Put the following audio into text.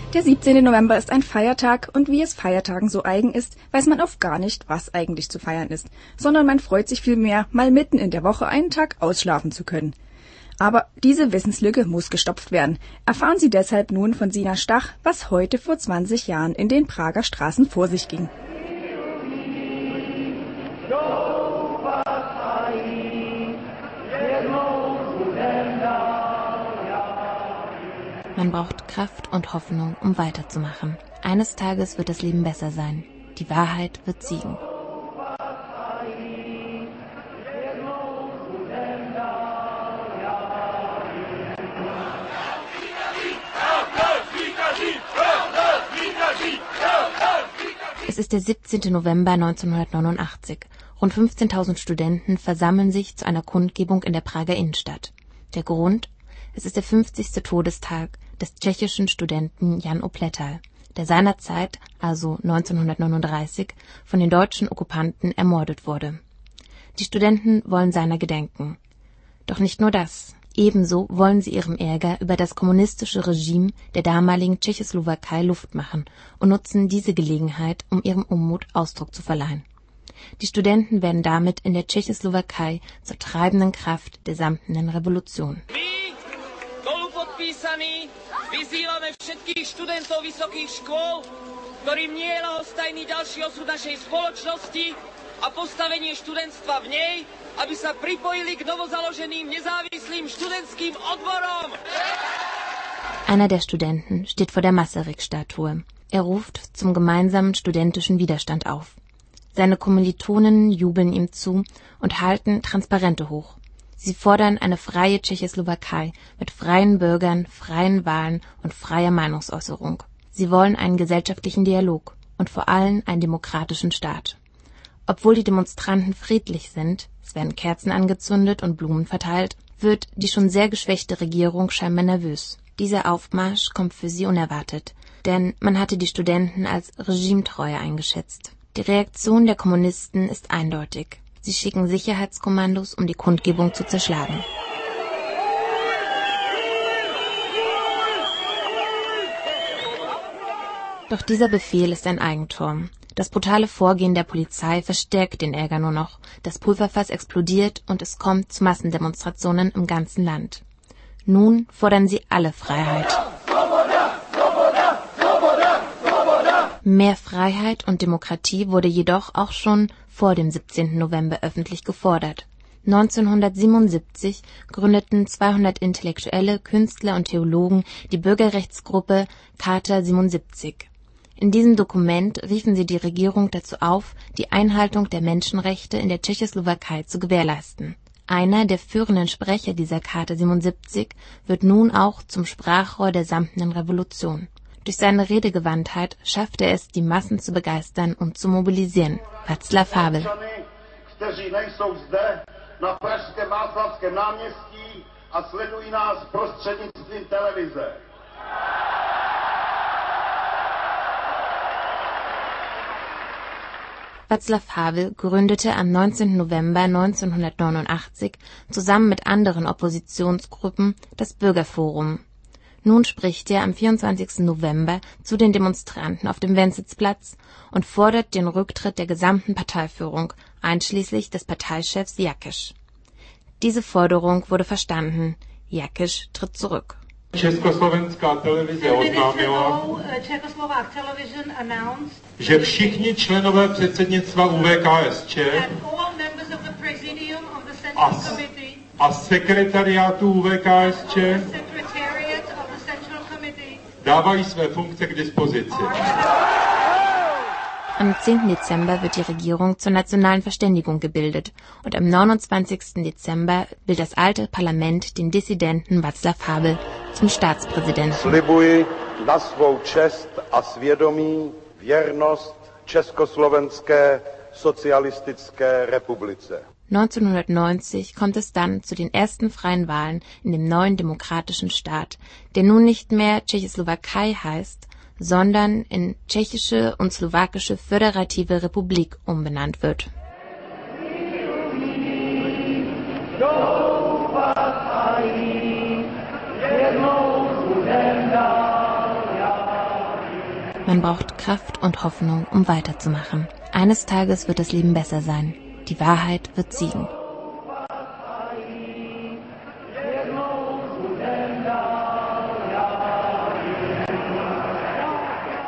Der 17. November ist ein Feiertag und wie es Feiertagen so eigen ist, weiß man oft gar nicht, was eigentlich zu feiern ist, sondern man freut sich vielmehr, mal mitten in der Woche einen Tag ausschlafen zu können. Aber diese Wissenslücke muss gestopft werden. Erfahren Sie deshalb nun von Sina Stach, was heute vor 20 Jahren in den Prager Straßen vor sich ging. Man braucht Kraft und Hoffnung, um weiterzumachen. Eines Tages wird das Leben besser sein. Die Wahrheit wird siegen. Es ist der 17. November 1989. Rund 15.000 Studenten versammeln sich zu einer Kundgebung in der Prager Innenstadt. Der Grund? Es ist der 50. Todestag des tschechischen Studenten Jan Opletal, der seinerzeit, also 1939, von den deutschen Okkupanten ermordet wurde. Die Studenten wollen seiner gedenken. Doch nicht nur das. Ebenso wollen sie ihrem Ärger über das kommunistische Regime der damaligen Tschechoslowakei Luft machen und nutzen diese Gelegenheit, um ihrem Unmut Ausdruck zu verleihen. Die Studenten werden damit in der Tschechoslowakei zur treibenden Kraft der samtenen Revolution. Vyzývame všetkých študentov vysokých škôl, ktorým nie je ľahostajný ďalší osud našej spoločnosti a postavenie študentstva v nej, aby sa pripojili k novozaloženým nezávislým študentským odborom. Einer der Studenten steht vor der Masaryk-Statue. Er ruft zum gemeinsamen studentischen Widerstand auf. Seine Kommilitonen jubeln ihm zu und halten Transparente hoch. Sie fordern eine freie Tschechoslowakei mit freien Bürgern, freien Wahlen und freier Meinungsäußerung. Sie wollen einen gesellschaftlichen Dialog und vor allem einen demokratischen Staat. Obwohl die Demonstranten friedlich sind, es werden Kerzen angezündet und Blumen verteilt, wird die schon sehr geschwächte Regierung scheinbar nervös. Dieser Aufmarsch kommt für sie unerwartet, denn man hatte die Studenten als regimetreu eingeschätzt. Die Reaktion der Kommunisten ist eindeutig. Sie schicken Sicherheitskommandos, um die Kundgebung zu zerschlagen. Doch dieser Befehl ist ein Eigentor. Das brutale Vorgehen der Polizei verstärkt den Ärger nur noch. Das Pulverfass explodiert und es kommt zu Massendemonstrationen im ganzen Land. Nun fordern sie alle Freiheit. Mehr Freiheit und Demokratie wurde jedoch auch schon vor dem 17. November öffentlich gefordert. 1977 gründeten 200 Intellektuelle, Künstler und Theologen die Bürgerrechtsgruppe Charta 77. In diesem Dokument riefen sie die Regierung dazu auf, die Einhaltung der Menschenrechte in der Tschechoslowakei zu gewährleisten. Einer der führenden Sprecher dieser Charta 77 wird nun auch zum Sprachrohr der samtenen Revolution. Durch seine Redegewandtheit schaffte er es, die Massen zu begeistern und zu mobilisieren. Václav Havel. Václav Havel gründete am 19. November 1989 zusammen mit anderen Oppositionsgruppen das Bürgerforum. Nun spricht er am 24. November zu den Demonstranten auf dem Wenzelsplatz und fordert den Rücktritt der gesamten Parteiführung, einschließlich des Parteichefs Jakeš. Diese Forderung wurde verstanden. Jakeš tritt zurück. Československá televize oznámila, že všichni členové předsednictva UVKSČ a sekretariátu UVKSČ dávají své funkce k dispozici. Am 10. Dezember wird die Regierung zur nationalen Verständigung gebildet und am 29. Dezember wählt das alte Parlament den Dissidenten Václav Havel zum Staatspräsidenten. Slibuji na svou čest a svědomí věrnost Československé socialistické republice. 1990 kommt es dann zu den ersten freien Wahlen in dem neuen demokratischen Staat, der nun nicht mehr Tschechoslowakei heißt, sondern in Tschechische und Slowakische Föderative Republik umbenannt wird. Man braucht Kraft und Hoffnung, um weiterzumachen. Eines Tages wird das Leben besser sein. Die Wahrheit wird siegen.